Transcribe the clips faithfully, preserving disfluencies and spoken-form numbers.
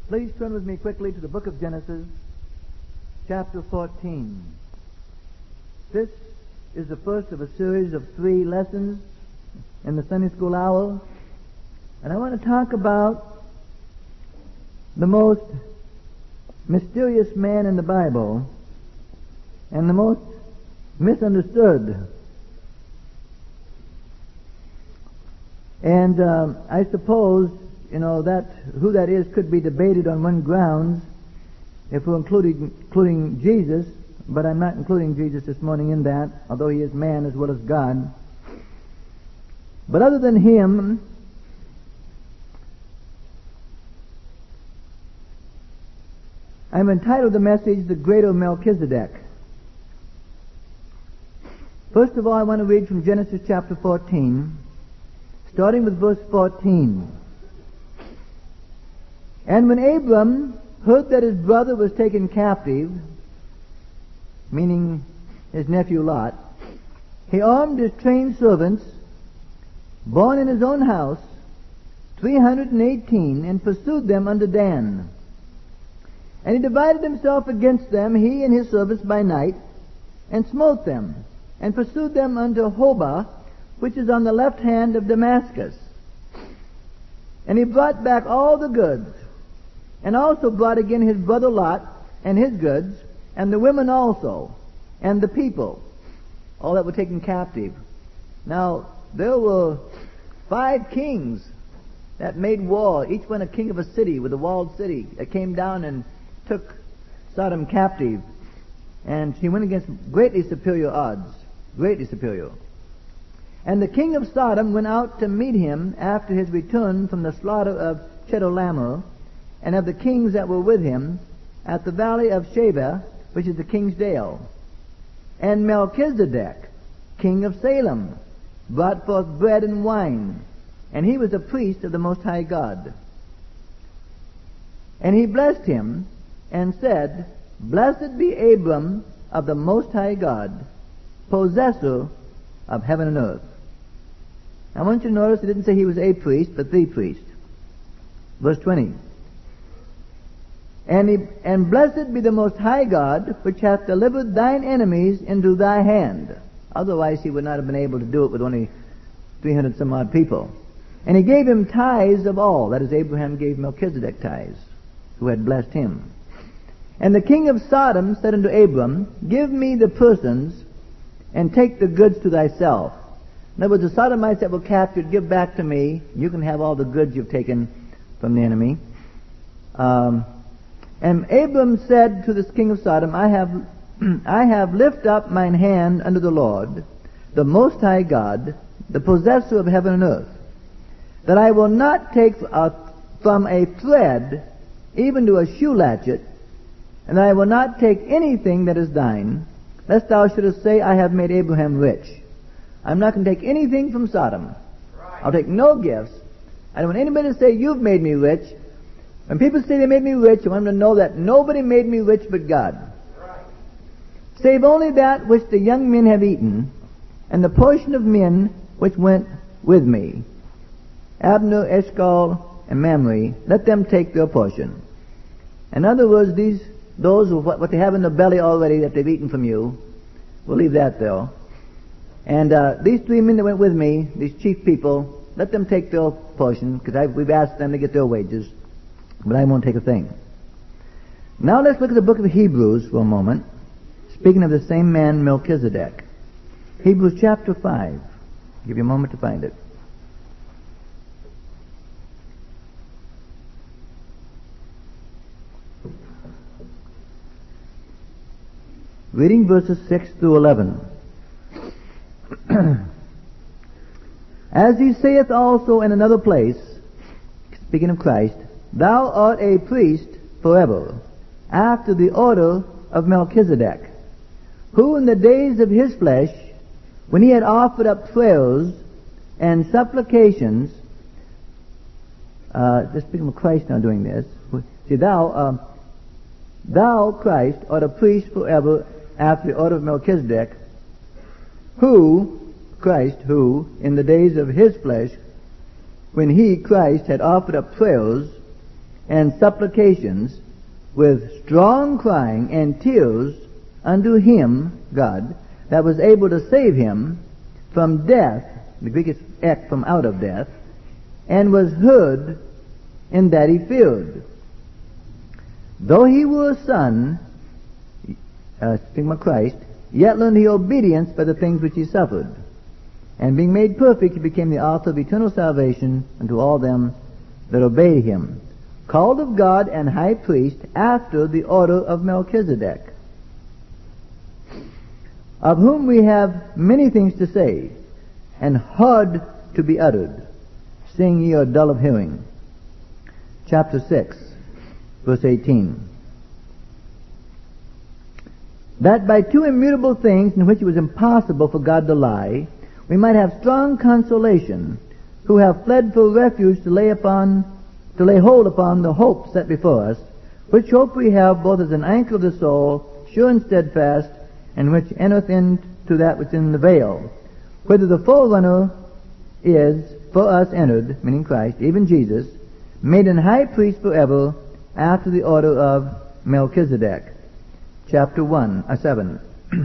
Please turn with me quickly to the book of Genesis, chapter fourteen. This is the first of a series of three lessons in the Sunday School Hour, and I want to talk about the most mysterious man in the Bible and the most misunderstood. And uh, I suppose, you know, that who that is could be debated on one grounds if we're including, including Jesus, but I'm not including Jesus this morning in that, although he is man as well as God. But other than him, I'm entitled the message, The Greater Melchizedek. First of all, I want to read from Genesis chapter fourteen, starting with verse fourteen. And when Abram heard that his brother was taken captive, meaning his nephew Lot, he armed his trained servants, born in his own house, three hundred and eighteen, and pursued them unto Dan. And he divided himself against them, he and his servants, by night, and smote them, and pursued them unto Hobah, which is on the left hand of Damascus. And he brought back all the goods, and also brought again his brother Lot, and his goods, and the women also, and the people, all that were taken captive. Now, there were five kings that made war, each one a king of a city, with a walled city, that came down and took Sodom captive. And she went against greatly superior odds, greatly superior. And the king of Sodom went out to meet him after his return from the slaughter of Chedorlaomer, and of the kings that were with him, at the valley of Shaveh, which is the king's dale. And Melchizedek, king of Salem, brought forth bread and wine, and he was a priest of the Most High God. And he blessed him, and said, Blessed be Abram of the Most High God, possessor of heaven and earth. I want you to notice it didn't say he was a priest, but the priest. Verse twenty. And, he, and blessed be the Most High God, which hath delivered thine enemies into thy hand. Otherwise he would not have been able to do it with only three hundred some odd people. And he gave him tithes of all. That is, Abraham gave Melchizedek tithes, who had blessed him. And the king of Sodom said unto Abram, Give me the persons, and take the goods to thyself. In other words, the Sodomites that were captured, give back to me. You can have all the goods you've taken from the enemy. Um, and Abram said to this king of Sodom, I have, I have lift up mine hand unto the Lord, the Most High God, the possessor of heaven and earth, that I will not take a, from a thread even to a shoe latchet, and I will not take anything that is thine, lest thou shouldest say, I have made Abraham rich. I'm not going to take anything from Sodom. Right. I'll take no gifts. I don't want anybody to say, you've made me rich. When people say they made me rich, I want them to know that nobody made me rich but God. Right. Save only that which the young men have eaten, and the portion of men which went with me. Abner, Eshcol, and Mamre, let them take their portion. In other words, these those who, what, what they have in their belly already that they've eaten from you, we'll leave that there. And uh, these three men that went with me, these chief people, let them take their portion, because we've asked them to get their wages, but I won't take a thing. Now let's look at the book of Hebrews for a moment, speaking of the same man, Melchizedek. Hebrews chapter five. I'll give you a moment to find it. Reading verses six through eleven. As he saith also in another place, speaking of Christ, Thou art a priest forever, after the order of Melchizedek, who in the days of his flesh, when he had offered up prayers and supplications, uh, just speaking of Christ now doing this, see, thou, uh, thou, Christ, art a priest forever, after the order of Melchizedek, who, Christ, who, in the days of his flesh, when he, Christ, had offered up prayers and supplications with strong crying and tears unto him, God, that was able to save him from death, the Greek is ek, from out of death, and was heard in that he feared. Though he were a son, uh, speaking of Christ, yet learned he obedience by the things which he suffered. And being made perfect, he became the author of eternal salvation unto all them that obey him, called of God and high priest after the order of Melchizedek, of whom we have many things to say, and hard to be uttered, seeing ye are dull of hearing. Chapter six, verse eighteen. That by two immutable things in which it was impossible for God to lie, we might have strong consolation, who have fled for refuge to lay upon, to lay hold upon the hope set before us, which hope we have both as an anchor of the soul, sure and steadfast, and which entereth into that which is in the veil, whither the forerunner is for us entered, meaning Christ, even Jesus, made an high priest forever, after the order of Melchizedek. Chapter one, uh, seven.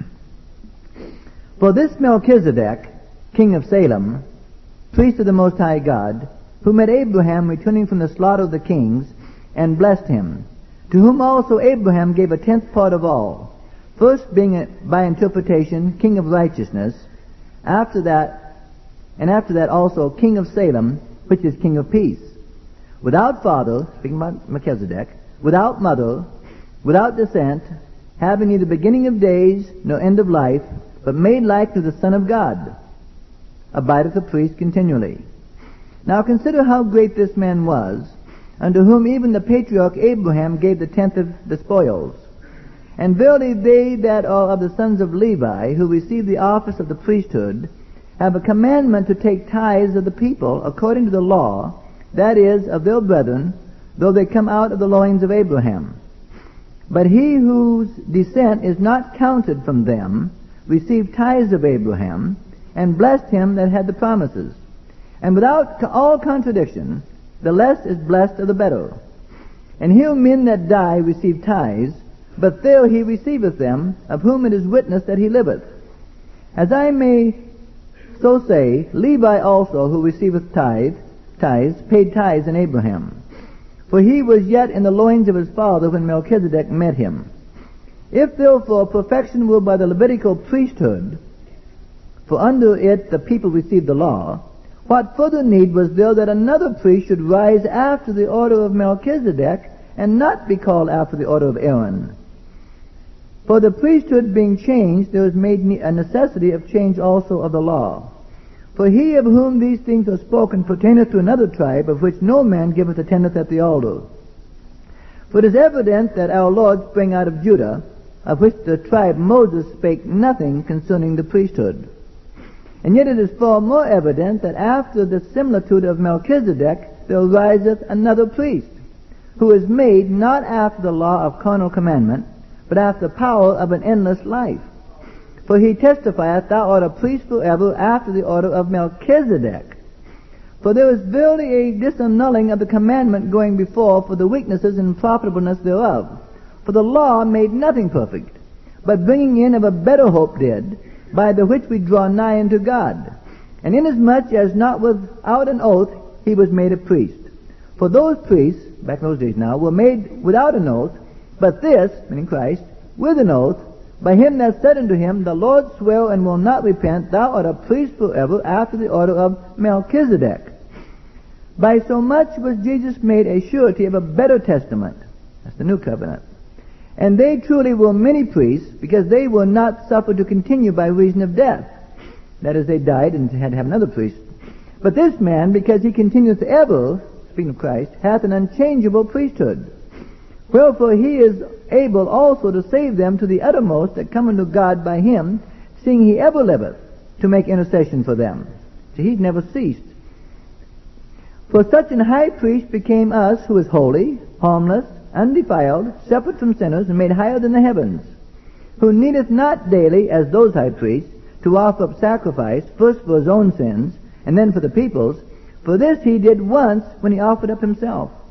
For this Melchizedek, king of Salem, priest of the Most High God, who met Abraham returning from the slaughter of the kings, and blessed him, to whom also Abraham gave a tenth part of all, first being a, by interpretation king of righteousness, after that, and after that also king of Salem, which is king of peace, without father, speaking about Melchizedek, without mother, without descent, having neither beginning of days nor end of life, but made like to the Son of God, abideth a priest continually. Now consider how great this man was, unto whom even the patriarch Abraham gave the tenth of the spoils. And verily they that are of the sons of Levi, who receive the office of the priesthood, have a commandment to take tithes of the people according to the law, that is, of their brethren, though they come out of the loins of Abraham. But he whose descent is not counted from them received tithes of Abraham, and blessed him that had the promises. And without all contradiction, the less is blessed of the better. And here men that die receive tithes, but there he receiveth them, of whom it is witness that he liveth. As I may so say, Levi also, who receiveth tithe, tithes, paid tithes in Abraham. For he was yet in the loins of his father when Melchizedek met him. If therefore perfection were by the Levitical priesthood, for under it the people received the law, what further need was there that another priest should rise after the order of Melchizedek, and not be called after the order of Aaron? For the priesthood being changed, there is made a necessity of change also of the law. For he of whom these things are spoken pertaineth to another tribe, of which no man giveth a tenth at the altar. For it is evident that our Lord sprang out of Judah, of which the tribe Moses spake nothing concerning the priesthood. And yet it is far more evident that after the similitude of Melchizedek there ariseth another priest, who is made not after the law of carnal commandment, but after the power of an endless life. For he testifieth, Thou art a priest forever after the order of Melchizedek. For there is verily a disannulling of the commandment going before for the weaknesses and profitableness thereof. For the law made nothing perfect, but bringing in of a better hope did, by the which we draw nigh unto God. And inasmuch as not without an oath he was made a priest. For those priests, back in those days now, were made without an oath, but this, meaning Christ, with an oath, by him that said unto him, The Lord sware and will not repent, Thou art a priest forever after the order of Melchizedek. By so much was Jesus made a surety of a better testament. That's the new covenant. And they truly were many priests, because they were not suffered to continue by reason of death. That is, they died and had to have another priest. But this man, because he continueth ever, speaking of Christ, hath an unchangeable priesthood. Wherefore he is able also to save them to the uttermost that come unto God by him, seeing he ever liveth, to make intercession for them. See, he's never ceased. For such an high priest became us, who is holy, harmless, undefiled, separate from sinners, and made higher than the heavens, who needeth not daily, as those high priests, to offer up sacrifice, first for his own sins, and then for the people's. For this he did once when he offered up himself.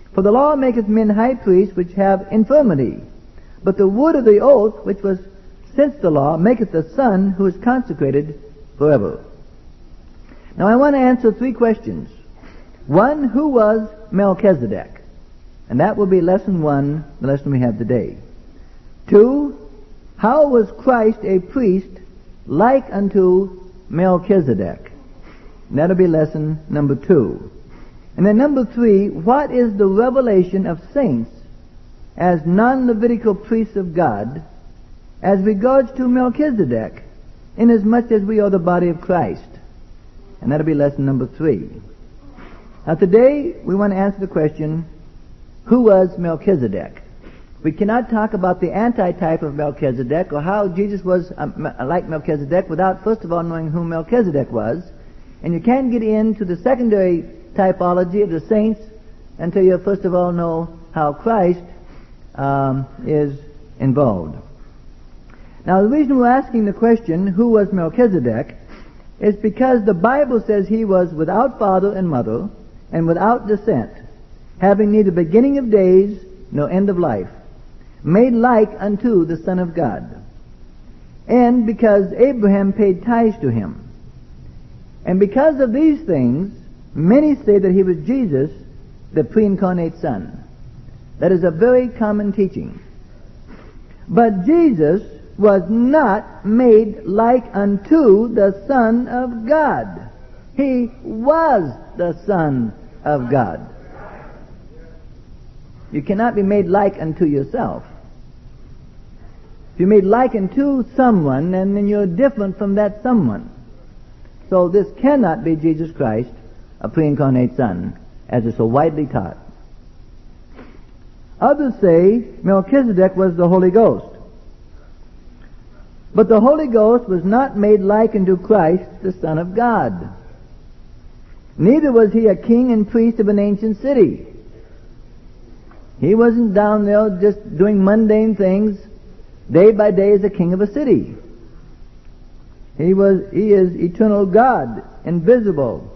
For the law maketh men high priests which have infirmity. But the word of the oath, which was since the law, maketh the Son who is consecrated forever. Now I want to answer three questions. One, who was Melchizedek? And that will be lesson one, the lesson we have today. Two, how was Christ a priest like unto Melchizedek? And that'll be lesson number two. And then number three, what is the revelation of saints as non-Levitical priests of God as regards to Melchizedek, inasmuch as we are the body of Christ? And that'll be lesson number three. Now today we want to answer the question, who was Melchizedek? We cannot talk about the antitype of Melchizedek or how Jesus was um, like Melchizedek without first of all knowing who Melchizedek was. And you can't get into the secondary typology of the saints until you first of all know how Christ um, is involved. Now the reason we're asking the question, who was Melchizedek, is because the Bible says he was without father and mother and without descent, having neither beginning of days nor end of life, made like unto the Son of God. And because Abraham paid tithes to him. And because of these things, many say that he was Jesus, the pre-incarnate Son. That is a very common teaching. But Jesus was not made like unto the Son of God. He was the Son of God. You cannot be made like unto yourself. If you're made like unto someone, and then you're different from that someone. So this cannot be Jesus Christ, a pre-incarnate Son, as is so widely taught. Others say Melchizedek was the Holy Ghost. But the Holy Ghost was not made like unto Christ, the Son of God. Neither was he a king and priest of an ancient city. He wasn't down there just doing mundane things day by day as a king of a city. He was, he is eternal God, invisible.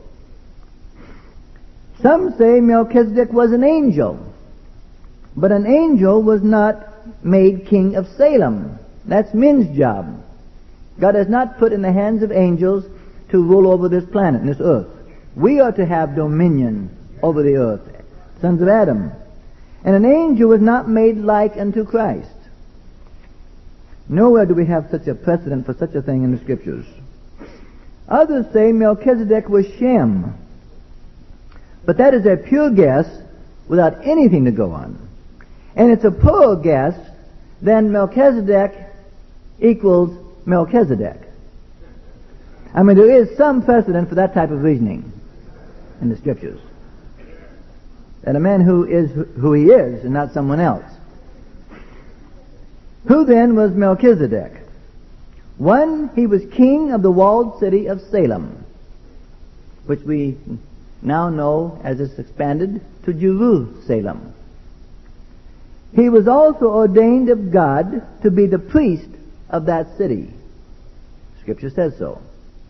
Some say Melchizedek was an angel, but an angel was not made king of Salem. That's men's job. God has not put in the hands of angels to rule over this planet and this earth. We are to have dominion over the earth, sons of Adam. And an angel was not made like unto Christ. Nowhere do we have such a precedent for such a thing in the Scriptures. Others say Melchizedek was Shem. But that is a pure guess without anything to go on. And it's a poorer guess than Melchizedek equals Melchizedek. I mean, there is some precedent for that type of reasoning in the Scriptures. That a man who is who he is and not someone else. Who then was Melchizedek? One, he was king of the walled city of Salem, which we now know as it's expanded to Jerusalem. He was also ordained of God to be the priest of that city. Scripture says so.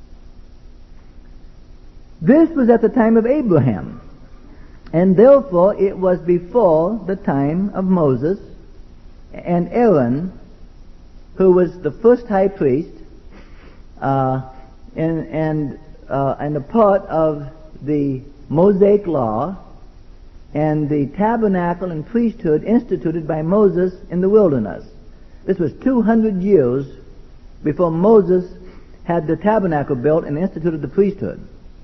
This was at the time of Abraham, and therefore it was before the time of Moses and Aaron, who was the first high priest, uh, and and uh, and a part of the Mosaic law and the tabernacle and priesthood instituted by Moses in the wilderness. This was two hundred years before Moses had the tabernacle built and instituted the priesthood.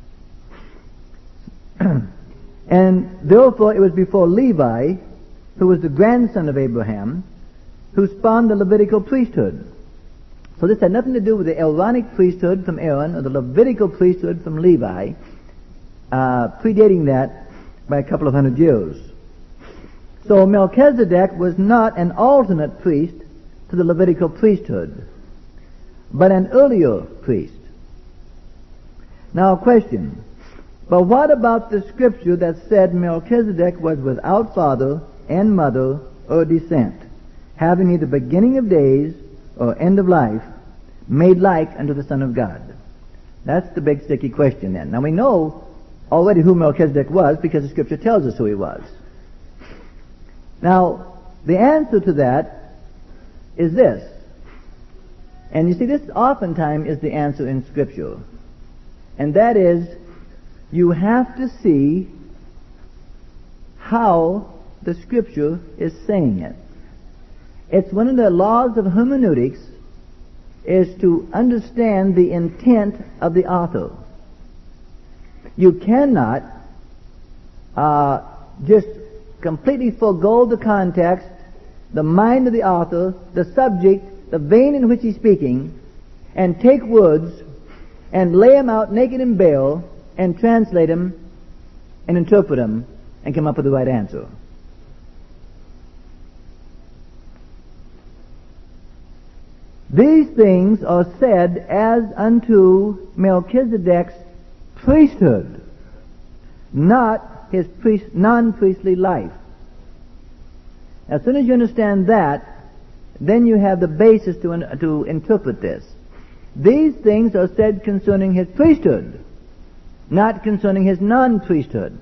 And therefore it was before Levi, who was the grandson of Abraham, who spawned the Levitical priesthood. So this had nothing to do with the Aaronic priesthood from Aaron or the Levitical priesthood from Levi, uh, predating that by a couple of hundred years. So Melchizedek was not an alternate priest to the Levitical priesthood, but an earlier priest. Now a question. But what about the scripture that said Melchizedek was without father and mother or descent, having neither beginning of days or end of life, made like unto the Son of God? That's the big sticky question then. Now we know already who Melchizedek was because the scripture tells us who he was. Now, the answer to that is this. And you see, this oftentimes is the answer in Scripture. And that is, you have to see how the Scripture is saying it. It's one of the laws of hermeneutics is to understand the intent of the author. You cannot uh, just completely forego the context, the mind of the author, the subject, the vein in which he's speaking, and take words and lay them out naked and bare and translate them and interpret them and come up with the right answer. These things are said as unto Melchizedek's priesthood, not his priest, non-priestly life. As soon as you understand that, then you have the basis to, to interpret this. These things are said concerning his priesthood, not concerning his non-priesthood.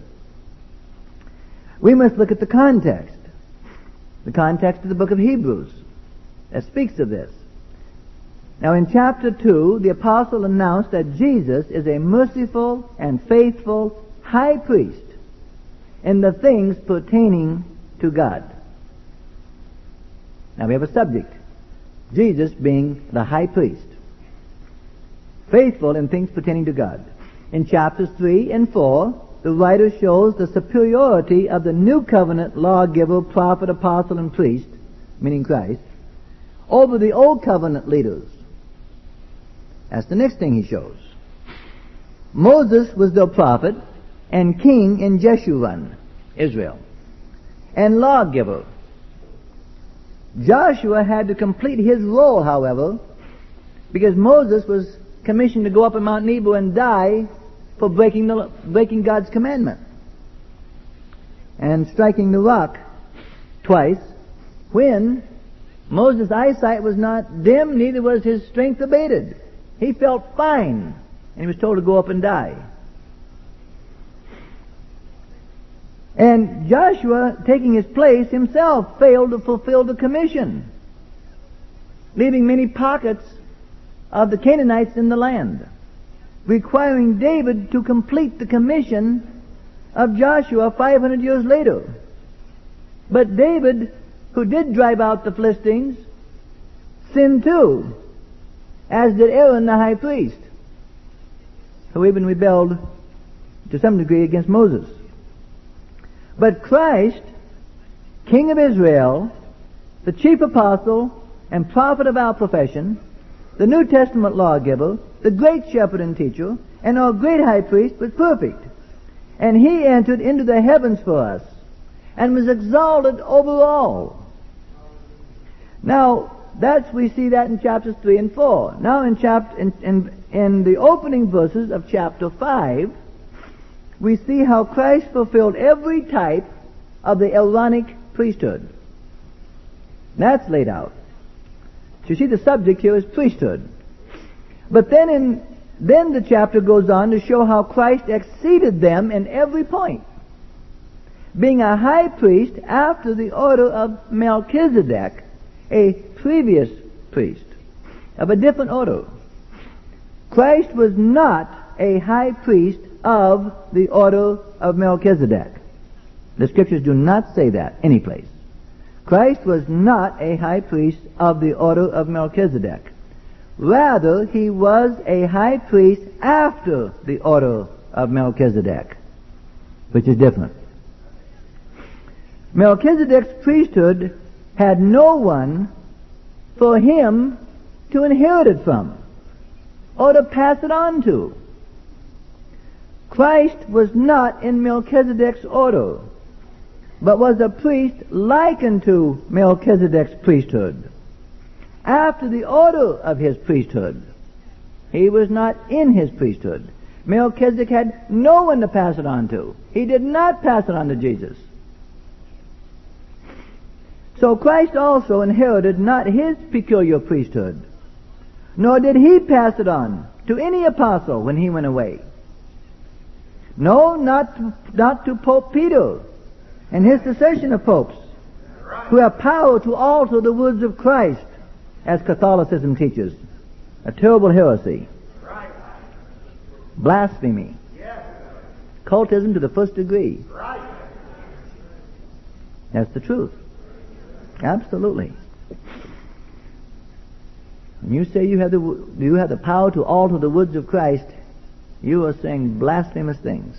We must look at the context. The context of the book of Hebrews that speaks of this. Now in chapter two, the apostle announced that Jesus is a merciful and faithful high priest in the things pertaining to God. Now we have a subject. Jesus being the high priest. Faithful in things pertaining to God. In chapters three and four, the writer shows the superiority of the new covenant lawgiver, prophet, apostle, and priest, meaning Christ, over the old covenant leaders. That's the next thing he shows. Moses was the prophet and king in Jeshurun, Israel, and lawgiver. Joshua had to complete his role, however, because Moses was commissioned to go up on Mount Nebo and die for breaking, the, breaking God's commandment and striking the rock twice, when Moses' eyesight was not dim, neither was his strength abated. He felt fine, and he was told to go up and die. And Joshua, taking his place, himself failed to fulfill the commission, leaving many pockets of the Canaanites in the land, requiring David to complete the commission of Joshua five hundred years later. But David, who did drive out the Philistines, sinned too, as did Aaron the high priest, who even rebelled to some degree against Moses. But Christ, King of Israel, the chief apostle and prophet of our profession, the New Testament lawgiver, the great shepherd and teacher, and our great high priest, was perfect. And he entered into the heavens for us and was exalted over all. Now, that's, we see that in chapters three and four. Now in chapter, in, in, in the opening verses of chapter five, we see how Christ fulfilled every type of the Aaronic priesthood. That's laid out. So you see, the subject here is priesthood. But then in, then the chapter goes on to show how Christ exceeded them in every point, being a high priest after the order of Melchizedek, a previous priest of a different order. Christ was not a high priest of the order of Melchizedek. The scriptures do not say that any place. Christ was not a high priest of the order of Melchizedek. Rather, he was a high priest after the order of Melchizedek, which is different. Melchizedek's priesthood had no one for him to inherit it from or to pass it on to. Christ was not in Melchizedek's order, but was a priest like unto Melchizedek's priesthood. After the order of his priesthood, he was not in his priesthood. Melchizedek had no one to pass it on to. He did not pass it on to Jesus. So Christ also inherited not his peculiar priesthood, nor did he pass it on to any apostle when he went away. No, not to, not to Pope Peter and his succession of popes, who have power to alter the words of Christ, as Catholicism teaches. A terrible heresy. Blasphemy. Cultism to the first degree. That's the truth. Absolutely. When you say you have the you have the power to alter the words of Christ, you are saying blasphemous things.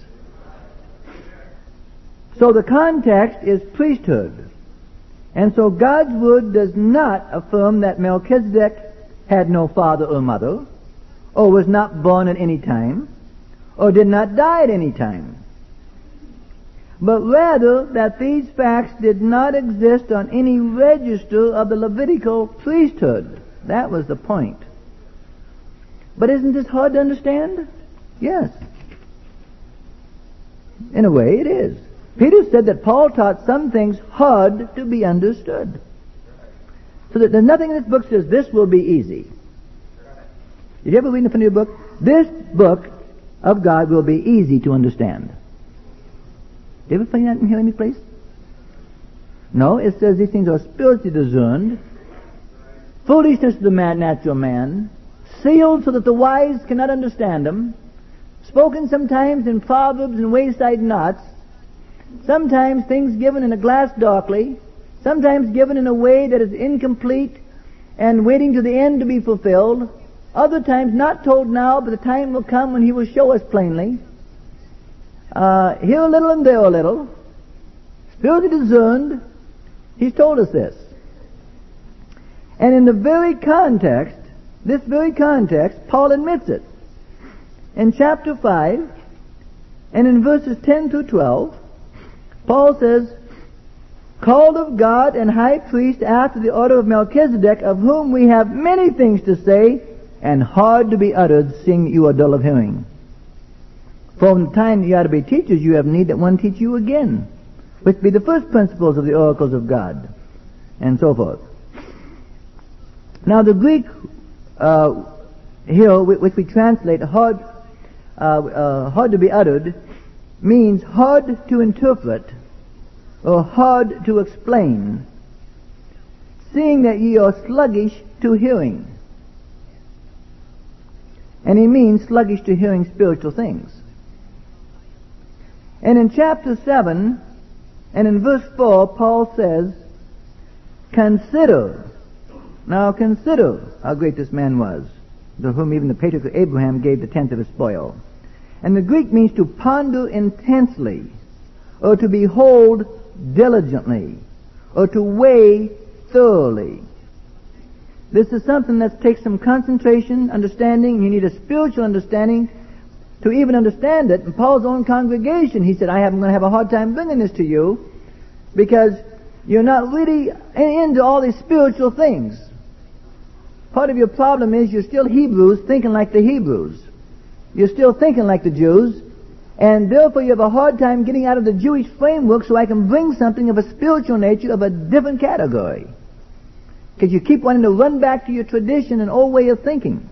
So the context is priesthood. And so God's word does not affirm that Melchizedek had no father or mother, or was not born at any time, or did not die at any time, but rather that these facts did not exist on any register of the Levitical priesthood. That was the point. But isn't this hard to understand? Yes. In a way, it is. Peter said that Paul taught some things hard to be understood. So that there's nothing in this book that says this will be easy. Did you ever read in the front of your book? This book of God will be easy to understand. Did you ever find that in here any place? No, it says these things are spiritually discerned, foolishness to the man, natural man, sealed so that the wise cannot understand them, spoken sometimes in proverbs and wayside knots, sometimes things given in a glass darkly, sometimes given in a way that is incomplete and waiting to the end to be fulfilled, other times not told now, but the time will come when he will show us plainly. Uh, here a little and there a little, spiritually discerned, he's told us this. And in the very context, this very context, Paul admits it. In chapter five, and in verses ten through twelve, Paul says, called of God and high priest after the order of Melchizedek, of whom we have many things to say, and hard to be uttered, seeing you are dull of hearing. For from the time you are to be teachers, you have need that one teach you again, which be the first principles of the oracles of God, and so forth. Now the Greek uh, here, which we translate hard, uh, uh, hard to be uttered, means hard to interpret, or hard to explain, seeing that ye are sluggish to hearing. And he means sluggish to hearing spiritual things. And in chapter seven, and in verse four, Paul says, consider. Now consider how great this man was, to whom even the patriarch Abraham gave the tenth of his spoil. And the Greek means to ponder intensely, or to behold diligently, or to weigh thoroughly. This is something that takes some concentration, understanding, and you need a spiritual understanding to even understand it. In Paul's own congregation, he said, I am going to have a hard time bringing this to you, because you're not really into all these spiritual things. Part of your problem is you're still Hebrews thinking like the Hebrews. You're still thinking like the Jews, and therefore you have a hard time getting out of the Jewish framework so I can bring something of a spiritual nature of a different category. Because you keep wanting to run back to your tradition and old way of thinking.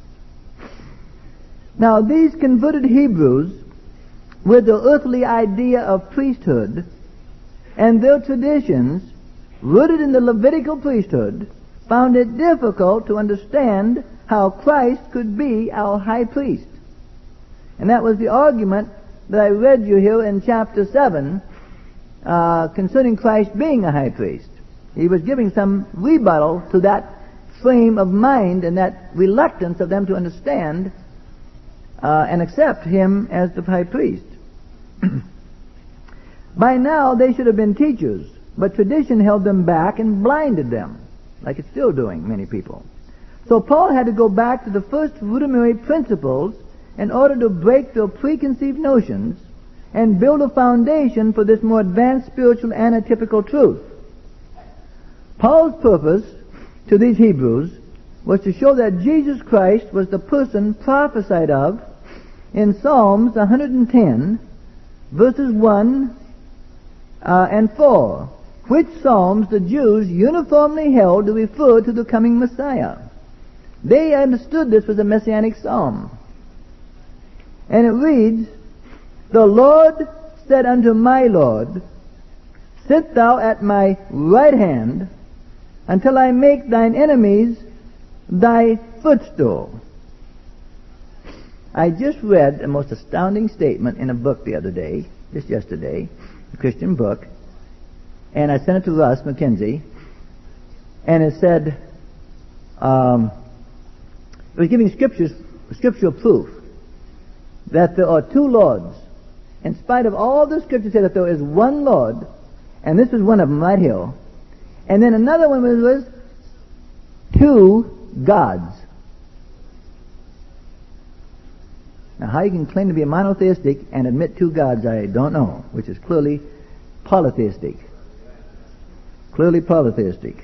Now these converted Hebrews, with their earthly idea of priesthood and their traditions rooted in the Levitical priesthood, found it difficult to understand how Christ could be our high priest. And that was the argument that I read you here in chapter seven uh, concerning Christ being a high priest. He was giving some rebuttal to that frame of mind and that reluctance of them to understand uh, and accept him as the high priest. By now they should have been teachers, but tradition held them back and blinded them, like it's still doing many people. So Paul had to go back to the first rudimentary principles in order to break their preconceived notions and build a foundation for this more advanced spiritual anatypical truth. Paul's purpose to these Hebrews was to show that Jesus Christ was the person prophesied of in Psalms one hundred ten, verses one uh, and four, which Psalms the Jews uniformly held to refer to the coming Messiah. They understood this was a messianic psalm. And it reads, the Lord said unto my Lord, sit thou at my right hand until I make thine enemies thy footstool. I just read a most astounding statement in a book the other day, just yesterday, a Christian book, and I sent it to Russ McKenzie, and it said, um, it was giving scriptures, scriptural proof that there are two Lords. In spite of all the scriptures say that there is one Lord, and this is one of them right here, and then another one was, was two gods. Now, how you can claim to be a monotheistic and admit two gods, I don't know, which is clearly polytheistic. Clearly polytheistic.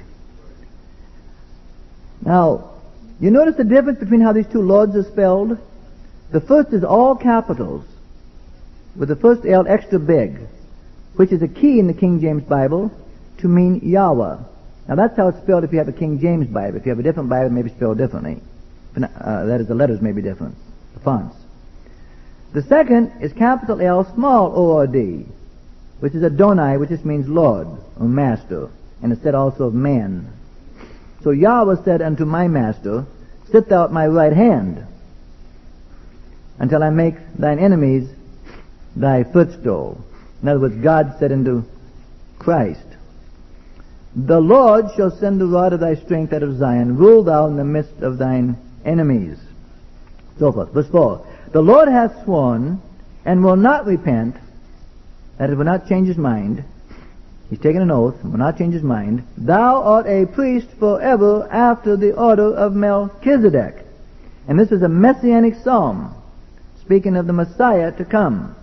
Now, you notice the difference between how these two Lords are spelled? The first is all capitals, with the first L extra big, which is a key in the King James Bible to mean Yahweh. Now, that's how it's spelled if you have a King James Bible. If you have a different Bible, it may be spelled differently. Uh, that is, the letters may be different, the fonts. The second is capital L, small O R D, which is Adonai, which just means Lord or Master, and it's said also of man. So Yahweh said unto my Master, sit thou at my right hand until I make thine enemies thy footstool. In other words, God said unto Christ, the Lord shall send the rod of thy strength out of Zion, rule thou in the midst of thine enemies. So forth. Verse four. The Lord hath sworn, and will not repent, that it will not change his mind. He's taken an oath, and will not change his mind. Thou art a priest forever after the order of Melchizedek. And this is a messianic psalm, speaking of the Messiah to come.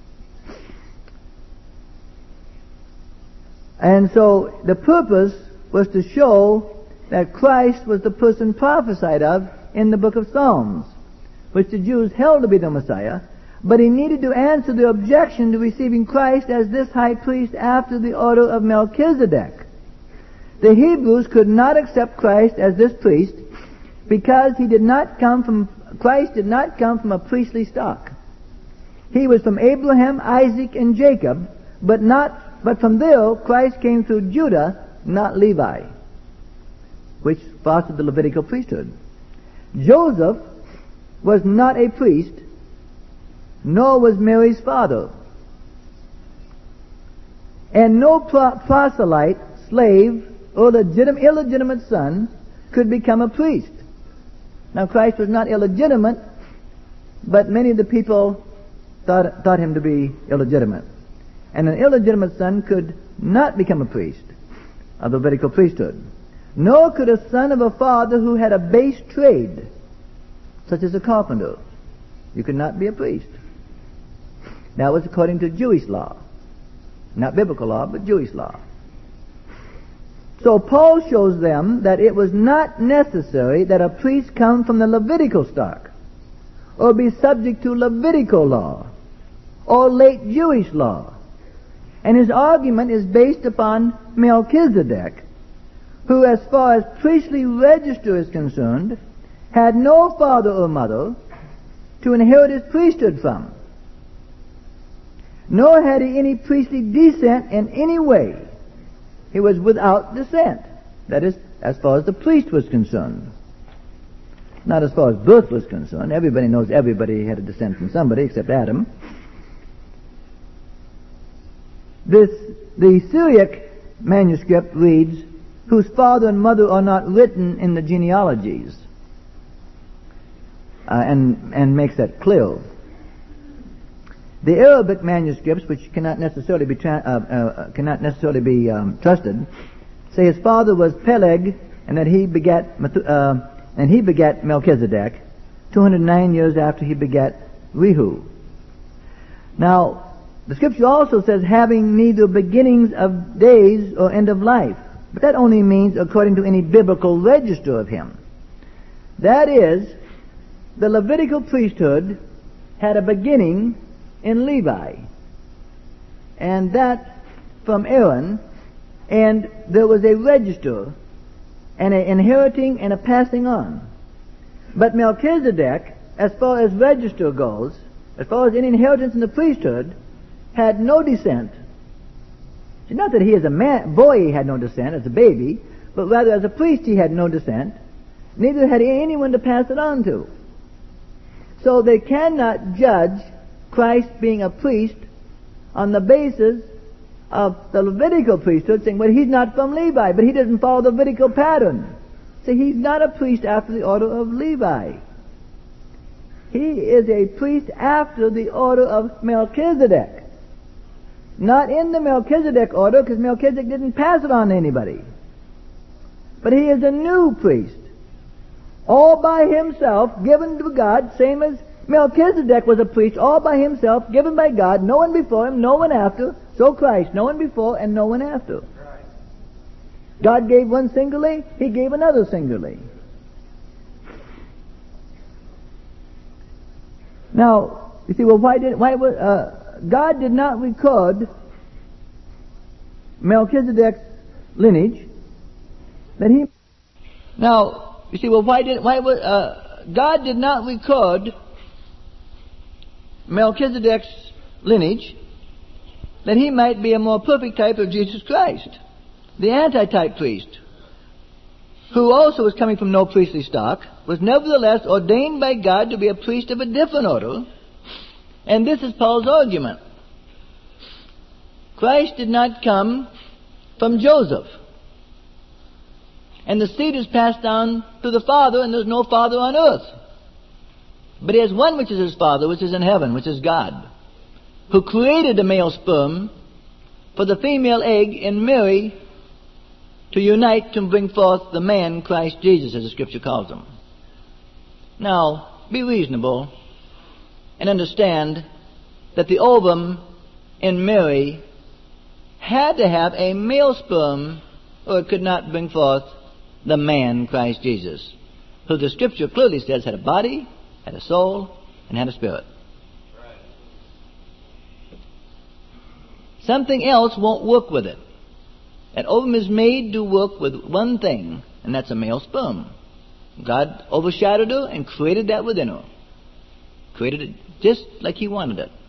And so the purpose was to show that Christ was the person prophesied of in the book of Psalms, which the Jews held to be the Messiah, but he needed to answer the objection to receiving Christ as this high priest after the order of Melchizedek. The Hebrews could not accept Christ as this priest because he did not come from, Christ did not come from a priestly stock. He was from Abraham, Isaac, and Jacob, but not, but from there Christ came through Judah, not Levi, which fostered the Levitical priesthood. Joseph was not a priest, nor was Mary's father. And no pro- proselyte, slave, or legitimate, illegitimate son could become a priest. Now Christ was not illegitimate, but many of the people thought, thought him to be illegitimate. And an illegitimate son could not become a priest of the Levitical priesthood. Nor could a son of a father who had a base trade, such as a carpenter. You could not be a priest. That was according to Jewish law. Not biblical law, but Jewish law. So Paul shows them that it was not necessary that a priest come from the Levitical stock, or be subject to Levitical law, or late Jewish law. And his argument is based upon Melchizedek, who, as far as priestly register is concerned, had no father or mother to inherit his priesthood from, nor had he any priestly descent in any way. He was without descent. That is, as far as the priest was concerned. Not as far as birth was concerned. Everybody knows everybody had a descent from somebody except Adam. This, the Syriac manuscript reads, whose father and mother are not written in the genealogies. Uh, and, and makes that clear. The Arabic manuscripts, which cannot necessarily be tra- uh, uh, cannot necessarily be um, trusted, say his father was Peleg, and that he begat uh, and he begat Melchizedek, two hundred nine years after he begat Rehu. Now, the Scripture also says, having neither beginnings of days or end of life, but that only means according to any biblical register of him. That is, the Levitical priesthood had a beginning in Levi, and that from Aaron, and there was a register and an inheriting and a passing on. But Melchizedek, as far as register goes, as far as any inheritance in the priesthood, had no descent See, not that he as a man, boy he had no descent, as a baby, but rather as a priest he had no descent. Neither had he anyone to pass it on to. So they cannot judge Christ being a priest on the basis of the Levitical priesthood, saying, well, he's not from Levi, but he doesn't follow the Levitical pattern. See, he's not a priest after the order of Levi. He is a priest after the order of Melchizedek. Not in the Melchizedek order, because Melchizedek didn't pass it on to anybody. But he is a new priest. All by himself, given to God, same as Melchizedek was a priest, all by himself, given by God, no one before him, no one after. So Christ, no one before and no one after. God gave one singularly, he gave another singularly. Now, you see, well, why did, why was, uh, God did not record Melchizedek's lineage that he, now, you see, well, why did, why was, uh, God did not record Melchizedek's lineage that he might be a more perfect type of Jesus Christ, the antitype priest, who also was coming from no priestly stock, was nevertheless ordained by God to be a priest of a different order. And this is Paul's argument. Christ did not come from Joseph. And the seed is passed down to the Father, and there's no Father on earth. But he has one which is his Father, which is in heaven, which is God, who created the male sperm for the female egg in Mary to unite to bring forth the man, Christ Jesus, as the Scripture calls him. Now, be reasonable and understand that the ovum in Mary had to have a male sperm or it could not bring forth the man, Christ Jesus, who the Scripture clearly says had a body, had a soul, and had a spirit. Right. Something else won't work with it. That ovum is made to work with one thing, and that's a male sperm. God overshadowed her and created that within her. Created it just like he wanted it.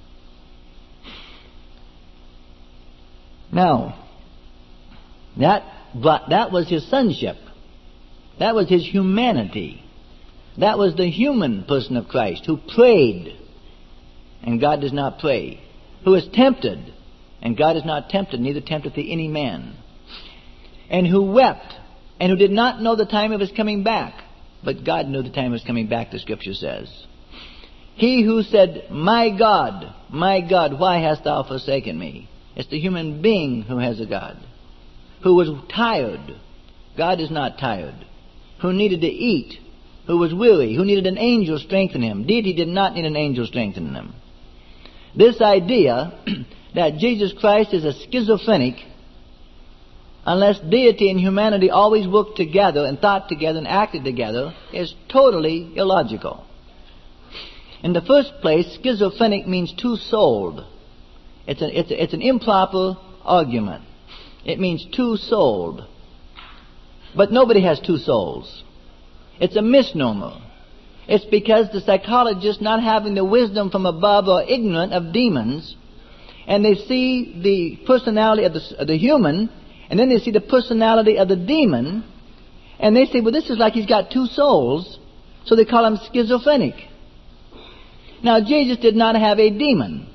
Now, that, that was his sonship. That was his humanity. That was the human person of Christ who prayed, and God does not pray. Who is tempted, and God is not tempted, neither tempteth he any man. And who wept, and who did not know the time of his coming back. But God knew the time of his coming back, the Scripture says. He who said, my God, my God, why hast thou forsaken me? It's the human being who has a God. Who was tired. God is not tired. Who needed to eat. Who was weary. Who needed an angel strengthen him. Deity did not need an angel strengthening him. This idea that Jesus Christ is a schizophrenic, unless deity and humanity always worked together and thought together and acted together, is totally illogical. In the first place, schizophrenic means two-souled. It's, a, it's, a, it's an improper argument. It means two-souled. But nobody has two souls. It's a misnomer. It's because the psychologists, not having the wisdom from above, are ignorant of demons, and they see the personality of the, of the human, and then they see the personality of the demon, and they say, well, this is like he's got two souls, so they call him schizophrenic. Now, Jesus did not have a demon.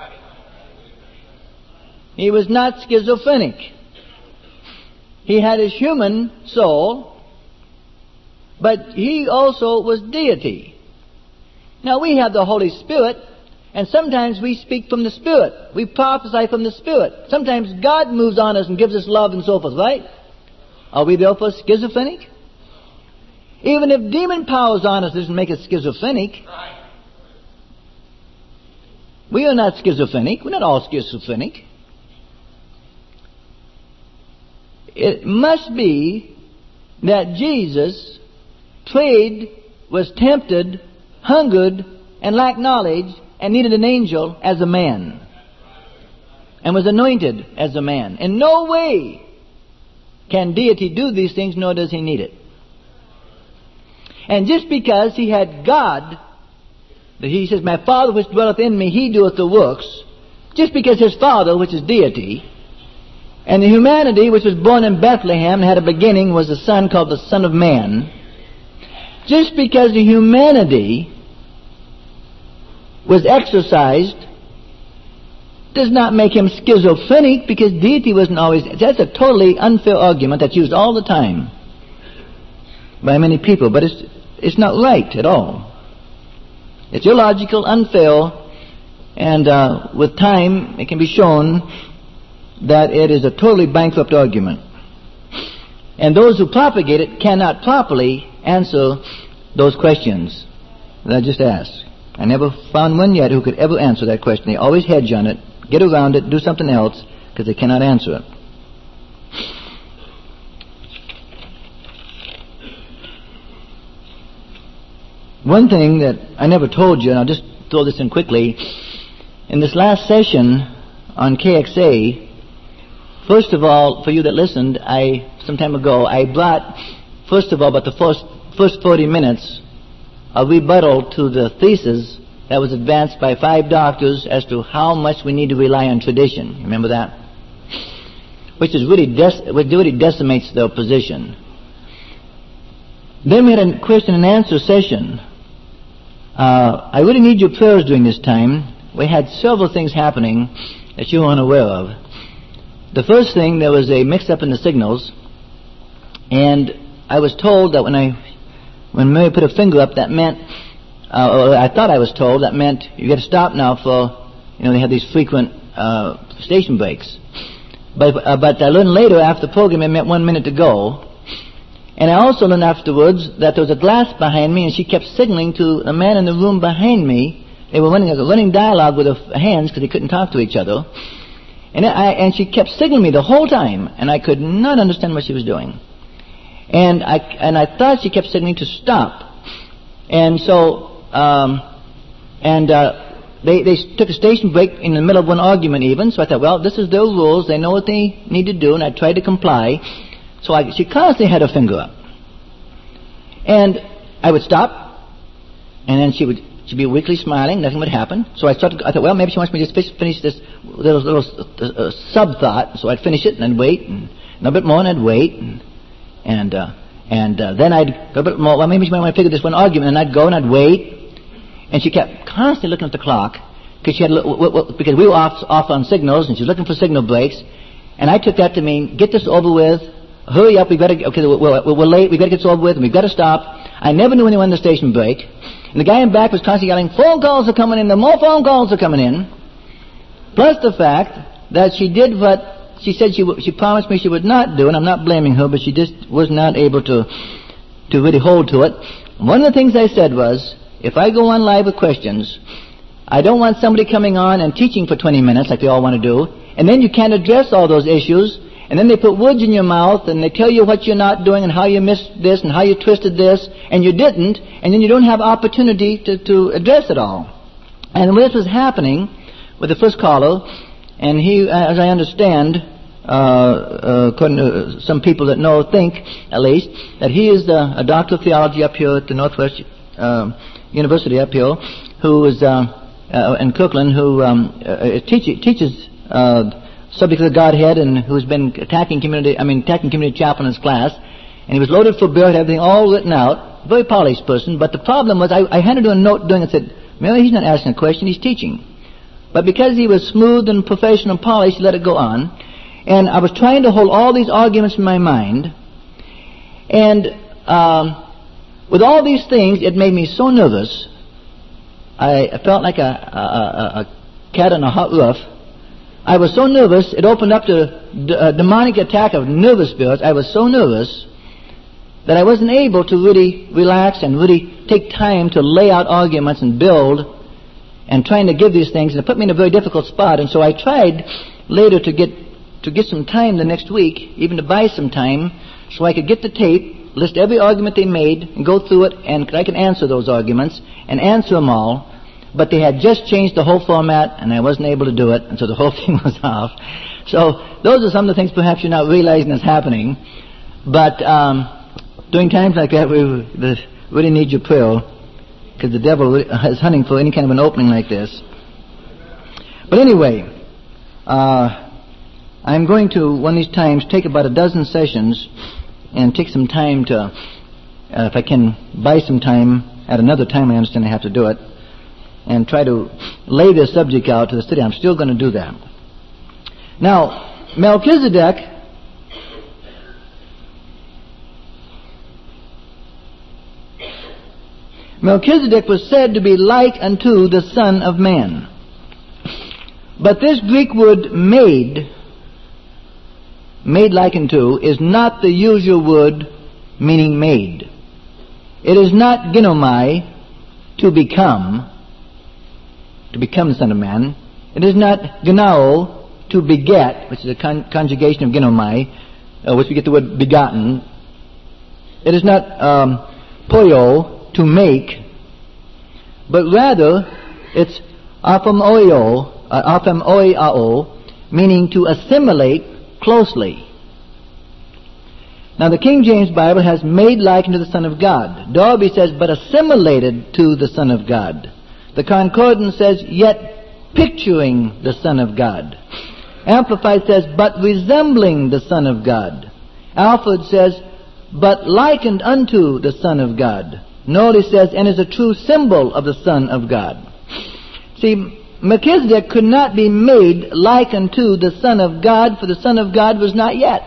He was not schizophrenic. He had his human soul, but he also was deity. Now, we have the Holy Spirit, and sometimes we speak from the Spirit. We prophesy from the Spirit. Sometimes God moves on us and gives us love and so forth, right? Are we therefore schizophrenic? Even if demon powers on us doesn't make us schizophrenic. We are not schizophrenic. We're not all schizophrenic. It must be that Jesus prayed, was tempted, hungered, and lacked knowledge, and needed an angel as a man, and was anointed as a man. In no way can deity do these things, nor does he need it. And just because he had God, that he says, my Father which dwelleth in me, he doeth the works, just because his Father, which is deity, And the humanity which was born in Bethlehem and had a beginning was a son called the Son of Man. Just because the humanity was exercised does not make him schizophrenic, because deity wasn't always... That's a totally unfair argument that's used all the time by many people, but it's, it's not right at all. It's illogical, unfair, and uh, with time it can be shown that it is a totally bankrupt argument. And those who propagate it cannot properly answer those questions that I just asked. I never found one yet who could ever answer that question. They always hedge on it, get around it, do something else, because they cannot answer it. One thing that I never told you, and I'll just throw this in quickly, in this last session on K X A, first of all, for you that listened, I, some time ago, I brought, first of all, about the first, first forty minutes, a rebuttal to the thesis that was advanced by five doctors as to how much we need to rely on tradition. Remember that? Which is really, dec- which really decimates their position. Then we had a question and answer session. Uh, I really need your prayers during this time. We had several things happening that you were unaware of. The first thing, there was a mix-up in the signals, and I was told that when I, when Mary put her finger up, that meant, uh, or I thought I was told, that meant you got to stop now for, you know, they have these frequent uh, station breaks. But uh, but I learned later after the program it meant one minute to go. And I also learned afterwards that there was a glass behind me, and she kept signaling to the man in the room behind me. They were running a running dialogue with their hands because they couldn't talk to each other. And I and she kept signaling me the whole time, and I could not understand what she was doing. And I and I thought she kept signaling to stop. And so um, and uh, they they took a station break in the middle of one argument even. So I thought, well, this is their rules. They know what they need to do, and I tried to comply. So I, she constantly had her finger up. And I would stop, and then she would she'd be weakly smiling, nothing would happen. So I started, I thought, well, maybe she wants me to just finish this little, little uh, uh, sub-thought. So I'd finish it, and I'd wait, and a little bit more, and I'd wait, and and, uh, and uh, then I'd go a bit more, well, maybe she might want to figure this one argument, and I'd go, and I'd wait. And she kept constantly looking at the clock, because she had, because we were off, off on signals, and she was looking for signal breaks. And I took that to mean, get this over with. Hurry up, we've got to, okay, we're, we're late, we've got to get this over with, and we've got to stop. I never knew anyone in the station break. And the guy in back was constantly yelling, phone calls are coming in, the more phone calls are coming in. Plus the fact that she did what she said she w- she promised me she would not do, and I'm not blaming her, but she just was not able to, to really hold to it. One of the things I said was, if I go on live with questions, I don't want somebody coming on and teaching for twenty minutes like they all want to do, and then you can't address all those issues. And then they put words in your mouth, and they tell you what you're not doing, and how you missed this, and how you twisted this, and you didn't, and then you don't have opportunity to, to address it all. And this was happening with the first caller, and he, as I understand, uh, uh, according to some people that know, think, at least, that he is a, a doctor of theology up here at the Northwest uh, University up here, who is, uh, uh, in Kirkland, who um, uh, teach, teaches uh subject of the Godhead, and who's been attacking community, I mean, attacking community chapel in his class, and he was loaded for bear, had everything all written out, very polished person, but the problem was, I, I handed him a note doing it and said, Mary, he's not asking a question, he's teaching. But because he was smooth and professional and polished, he let it go on, and I was trying to hold all these arguments in my mind, and um, with all these things, it made me so nervous, I, I felt like a, a, a, a cat on a hot roof. I was so nervous, it opened up to a demonic attack of nervous spirits. I was so nervous that I wasn't able to really relax and really take time to lay out arguments and build and trying to give these things. And it put me in a very difficult spot. And so I tried later to get to get some time the next week, even to buy some time, so I could get the tape, list every argument they made, and go through it, and I can answer those arguments and answer them all. But they had just changed the whole format, and I wasn't able to do it, and so the whole thing was off. So those are some of the things perhaps you're not realizing is happening. But um, during times like that, we really need your prayer, because the devil is hunting for any kind of an opening like this. But anyway, uh, I'm going to, one of these times, take about a dozen sessions and take some time to, uh, if I can buy some time at another time, I understand I have to do it, and try to lay this subject out to the city. I'm still going to do that. Now, Melchizedek Melchizedek was said to be like unto the Son of Man. But this Greek word made, made like unto, is not the usual word meaning made. It is not ginomai, to become, to become the Son of Man. It is not genao, to beget, which is a con- conjugation of ginomai, uh, which we get the word begotten. It is not um, poio, to make, but rather it's aphamoio, uh, aphamoiao, meaning to assimilate closely. Now the King James Bible has made like unto the Son of God. Darby says, but assimilated to the Son of God. The Concordance says, yet picturing the Son of God. Amplified says, but resembling the Son of God. Alfred says, but likened unto the Son of God. Notice says, and is a true symbol of the Son of God. See, Melchizedek could not be made like unto the Son of God, for the Son of God was not yet.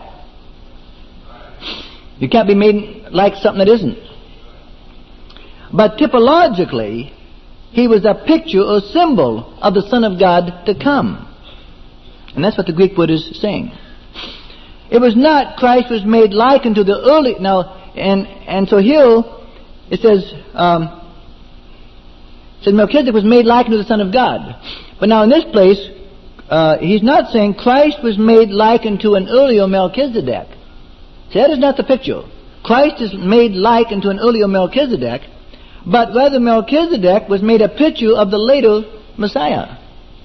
You can't be made like something that isn't. But typologically, he was a picture or symbol of the Son of God to come. And that's what the Greek word is saying. It was not Christ was made like unto the early... Now, and, and so here... It says, um, it says Melchizedek was made like unto the Son of God. But now in this place, uh, he's not saying Christ was made like unto an earlier Melchizedek. See, that is not the picture. Christ is made like unto an earlier Melchizedek, but rather Melchizedek was made a picture of the later Messiah.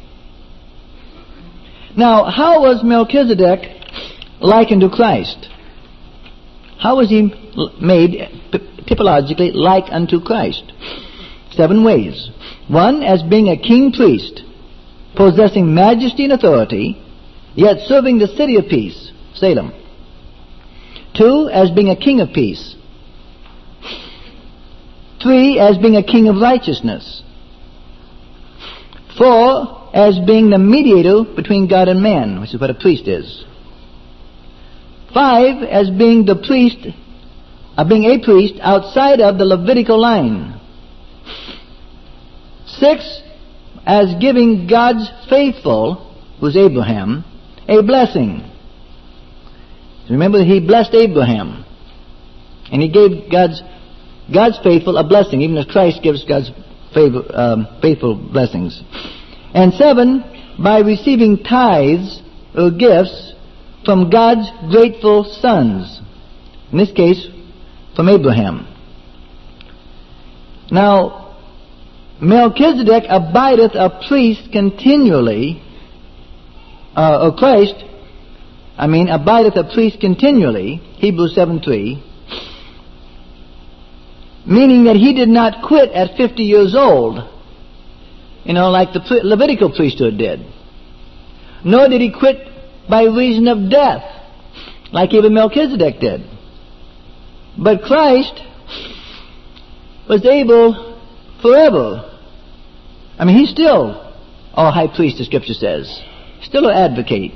Now, how was Melchizedek like unto Christ? How was he made typologically like unto Christ? Seven ways. One, as being a king priest, possessing majesty and authority, yet serving the city of peace, Salem. Two, as being a king of peace. Three, as being a king of righteousness. Four, as being the mediator between God and man, which is what a priest is. Five, as being the priest, uh, being a priest outside of the Levitical line. Six, as giving God's faithful, who's Abraham, a blessing. Remember that he blessed Abraham. And he gave God's God's faithful a blessing, even as Christ gives God's favor, um, faithful blessings. And seven, by receiving tithes or gifts from God's grateful sons. In this case, from Abraham. Now, Melchizedek abideth a priest continually, uh, or Christ, I mean, abideth a priest continually, Hebrews seven three, meaning that he did not quit at fifty years old, you know, like the Levitical priesthood did. Nor did he quit by reason of death, like even Melchizedek did. But Christ was able forever. I mean, he's still our high priest, the Scripture says. Still an advocate.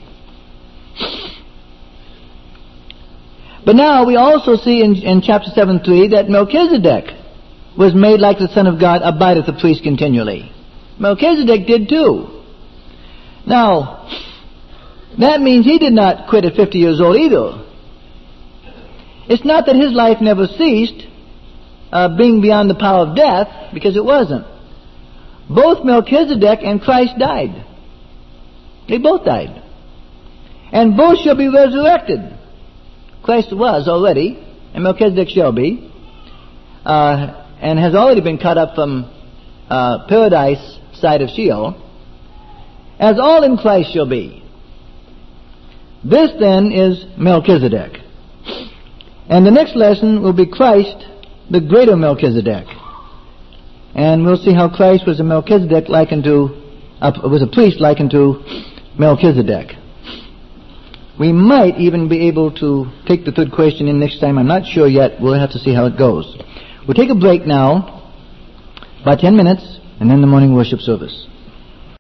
But now we also see in, in chapter seven three that Melchizedek was made like the Son of God, abideth a priest continually. Melchizedek did too. Now, that means he did not quit at fifty years old either. It's not that his life never ceased, uh, being beyond the power of death, because it wasn't. Both Melchizedek and Christ died. They both died. And both shall be resurrected. Christ was already, and Melchizedek shall be, uh, and has already been caught up from uh, paradise side of Sheol, as all in Christ shall be. This then is Melchizedek. And the next lesson will be Christ, the greater Melchizedek. And we'll see how Christ was a Melchizedek like unto, uh, was a priest like unto Melchizedek. We might even be able to take the third question in next time. I'm not sure yet. We'll have to see how it goes. We'll take a break now, about ten minutes, and then the morning worship service.